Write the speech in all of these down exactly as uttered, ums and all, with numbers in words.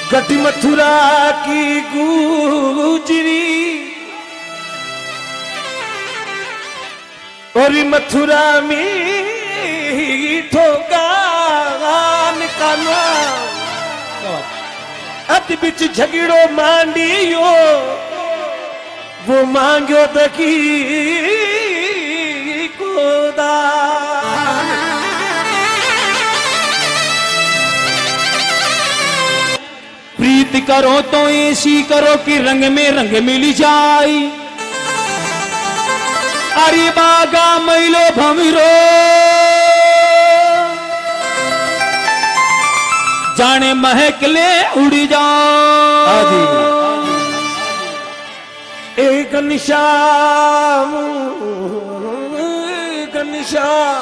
गट मथुरा की गुजरी और मथुरा मीठो गान काना अत बिच झगड़ो मांडियो वो मांगो तकी कोदा प्रीत करो तो ऐसी करो कि रंग में रंग मिल जाए। अरे बागा मैलो भमिरो जाने महकले उड़ जाओ। एक निशाम एक निशाम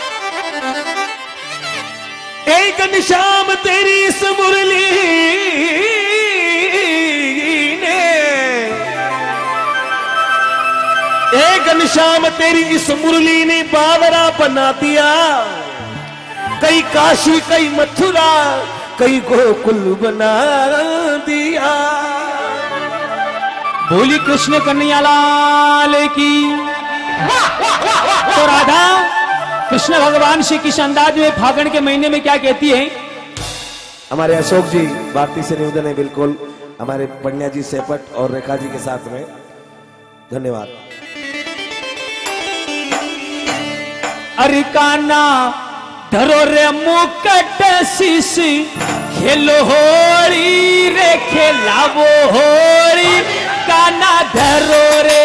एक निशाम तेरी इस मुरली ने एक निशाम तेरी इस मुरली ने बावरा बना दिया। कई काशी कई मथुरा कई गोकुल बना दिया। बोली कृष्ण कन्हैया लाल की। तो राधा कृष्ण भगवान श्री कृष्ण अंदाज में फागण के महीने में क्या कहती है? हमारे अशोक जी भारती से निवेदन है बिल्कुल हमारे पन्या जी सेपट और रेखा जी के साथ में धन्यवाद। अरे काना धरो रे मुकट शीश खेलो होरी रे खेलावो होरी काना धरो रे।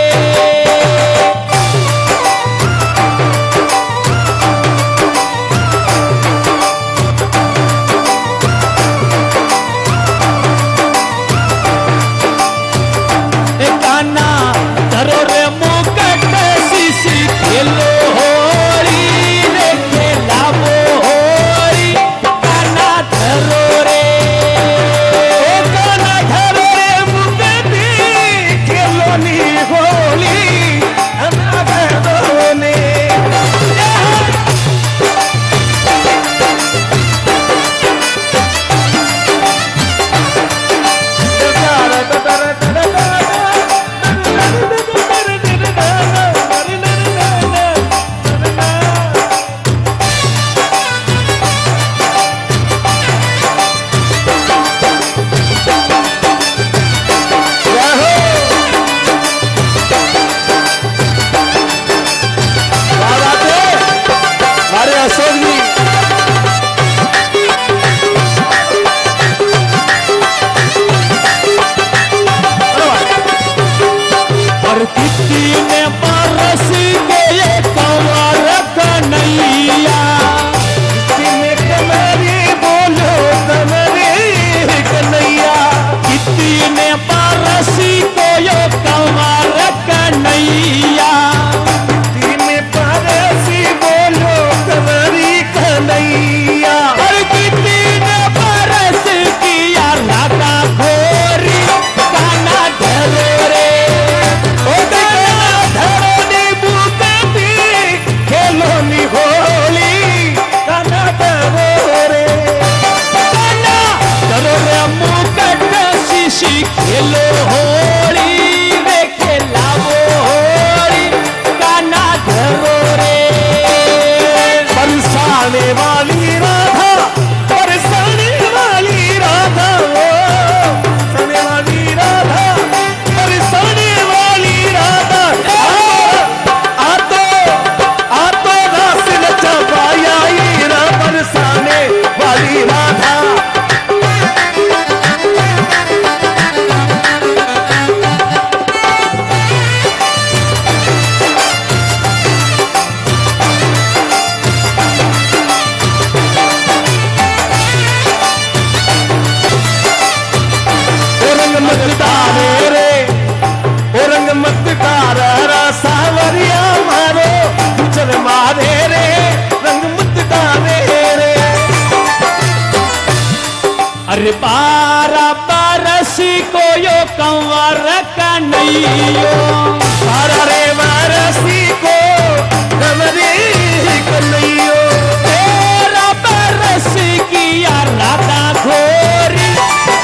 अरे बारह बरस को यो कंवर कन्हैया बारह रे बरसी को कंवरी कन्हैया तेरह बरस की राधा घोरी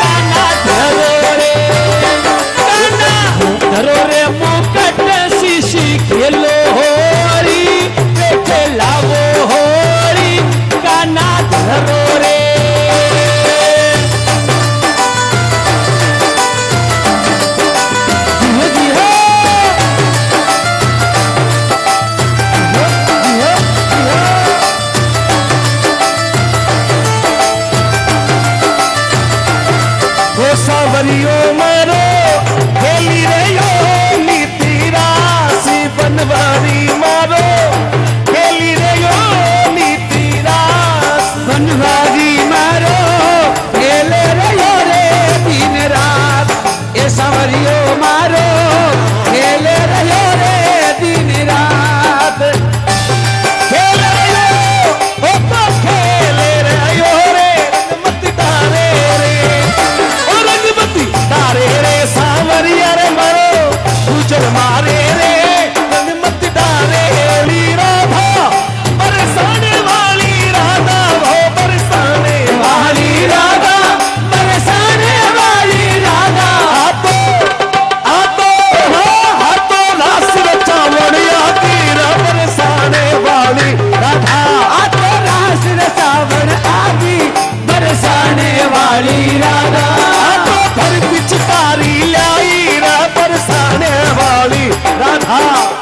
वाली राधा, तो भर पिचकारी लाई रा बरसाने वाली राधा।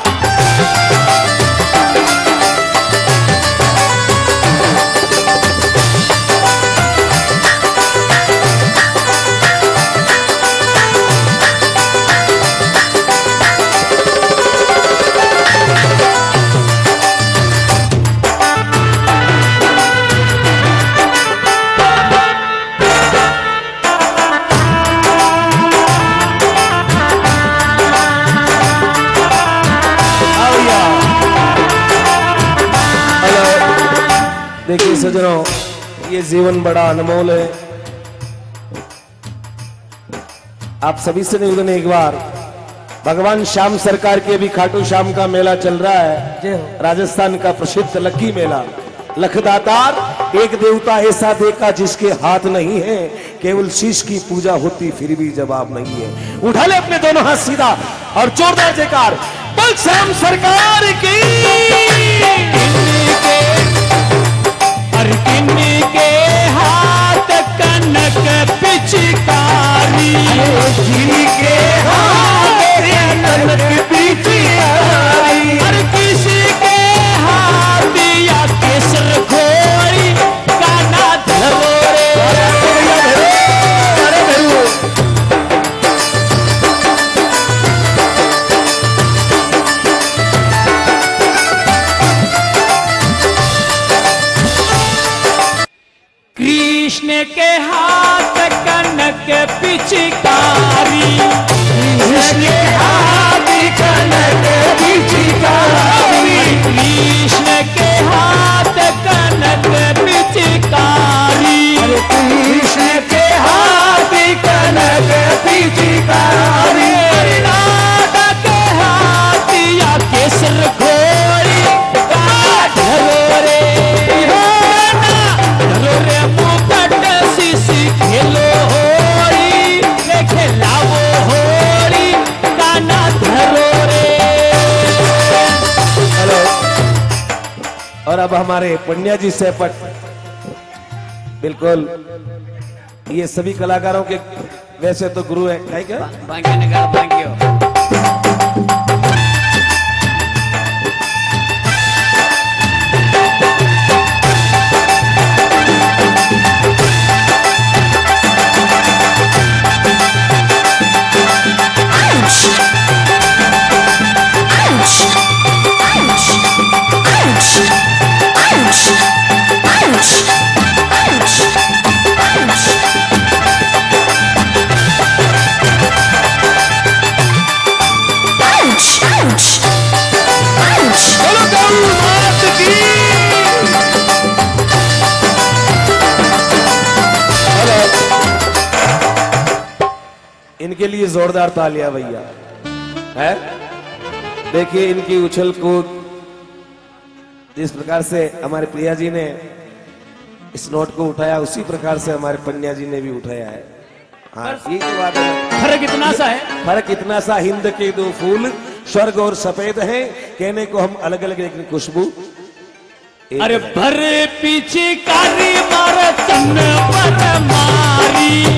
देखिए सजनों, ये जीवन बड़ा अनमोल है। आप सभी से निवेदन एक बार, भगवान श्याम सरकार के भी खाटू श्याम का मेला चल रहा है, राजस्थान का प्रसिद्ध लक्की मेला। लखदातार एक देवता ऐसा देखा जिसके हाथ नहीं है, केवल शीश की पूजा होती फिर भी जवाब नहीं है। उठा ले अपने दोनों हाथ सीधा और जोरदार जयकार, बोल श्याम सरकार की। किन्नी के हाथ कनक पिचकारी, किन्नी के हाथ कनक पिचकारी, हर किसी के हाथ या केसर घोड़ी काना धरोरे। कृष्ण के हाथ कनक पिचकारी, कृष्ण के हाथ कनक पिचकारी, कृष्ण के हाथ कनक पिचकारी, कृष्ण के हाथ कनक पिचकारी, राधा के हाथ या केसर घोड़ी काना धरोरे। धरोरे मुकट सीसी खेलो होली, खेलावो होली काना धरोरे। हेलो, और अब हमारे पंड्या जी सेपट, बिल्कुल ये सभी कलाकारों के वैसे तो गुरु है, क्या क्या बांग्यो निकाल बांग्यो। इनके लिए जोरदार तालियां भैया है। देखिए इनकी उछल कूद, जिस प्रकार से हमारे प्रिया जी ने इस नोट को उठाया उसी प्रकार से हमारे पंड्या जी ने भी उठाया है। हाँ, ये तो बात है। फर्क इतना सा है, फर्क इतना सा, हिंद के दो फूल स्वर्ग और सफेद हैं, कहने को हम अलग अलग लेकिन खुशबू। अरे भर पीछे कारी मार तन पर मारी,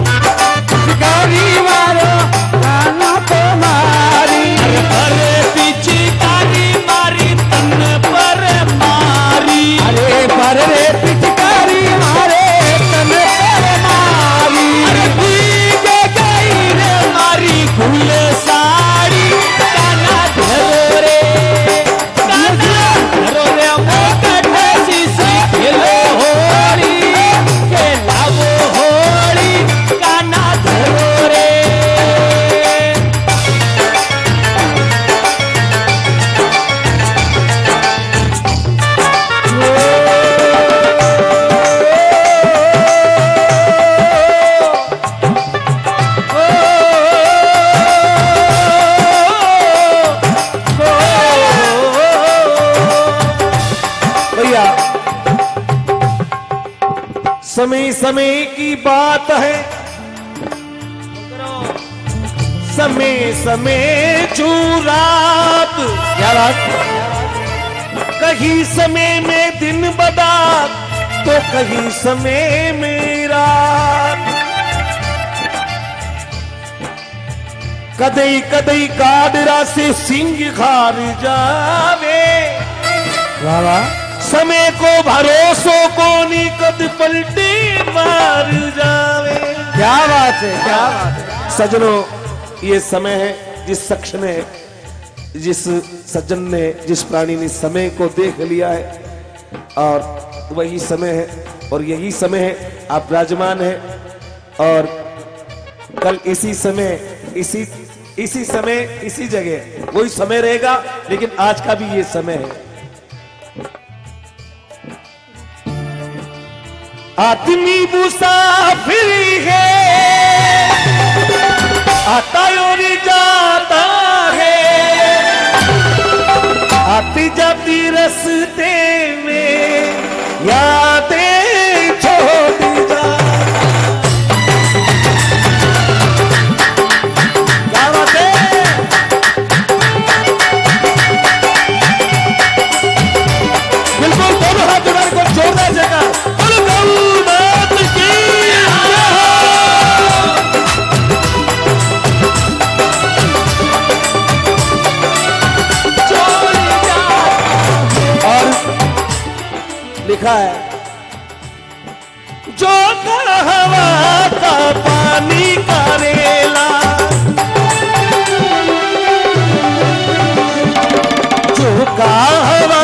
कारी मारो काना तो मारी। अरे भर पीछे कारी मारी तन पर मारी, अरे भर रे पिचकारी मारे तन पर मारी। अरे भीगे गई रे मारी फूल साड़ी काना धरोरे, काना धरोरे मुकट सीसी खेलो होली, खेलावो होली काना धरोरे। भैया समय समय की बात है, समय समय चूरात, क्या बात, कहीं समय में दिन बदात तो कहीं समय में रात। यार कदई कदई काडरा से सिंह खार जावे वाह वाह समय को भरोसो को निकट पलटी मार जावे। क्या बात है, क्या बात है। सजनों, ये समय है जिस शख्स ने, जिस सज्जन ने, जिस प्राणी ने समय को देख लिया है और वही समय है और यही समय है। आप विराजमान हैं और कल इसी समय, इसी इसी समय, इसी जगह वही समय रहेगा, लेकिन आज का भी ये समय है। आदमी मुसाफिर है, आता और जाता है, आती जाती रास्ते में यादें छोड़ जा। क्या बात है? बिल्कुल दोनों हाथ उठाकर को जोरदार जगह लिखा है, जो का हवा का पानी का रेला, जो का हवा